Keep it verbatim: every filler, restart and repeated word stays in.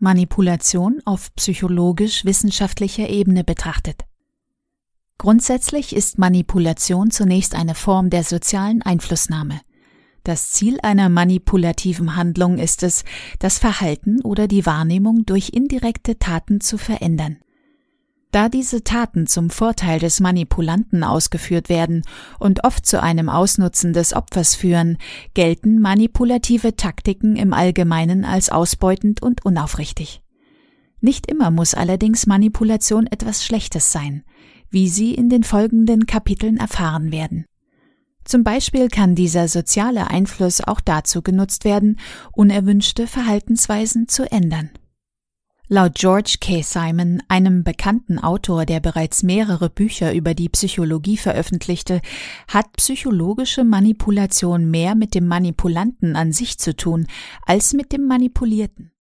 Manipulation auf psychologisch-wissenschaftlicher Ebene betrachtet. Grundsätzlich ist Manipulation zunächst eine Form der sozialen Einflussnahme. Das Ziel einer manipulativen Handlung ist es, das Verhalten oder die Wahrnehmung durch indirekte Taten zu verändern. Da diese Taten zum Vorteil des Manipulanten ausgeführt werden und oft zu einem Ausnutzen des Opfers führen, gelten manipulative Taktiken im Allgemeinen als ausbeutend und unaufrichtig. Nicht immer muss allerdings Manipulation etwas Schlechtes sein, wie Sie in den folgenden Kapiteln erfahren werden. Zum Beispiel kann dieser soziale Einfluss auch dazu genutzt werden, unerwünschte Verhaltensweisen zu ändern. Laut George K. Simon, einem bekannten Autor, der bereits mehrere Bücher über die Psychologie veröffentlichte, hat psychologische Manipulation mehr mit dem Manipulanten an sich zu tun, als mit dem Manipulierten.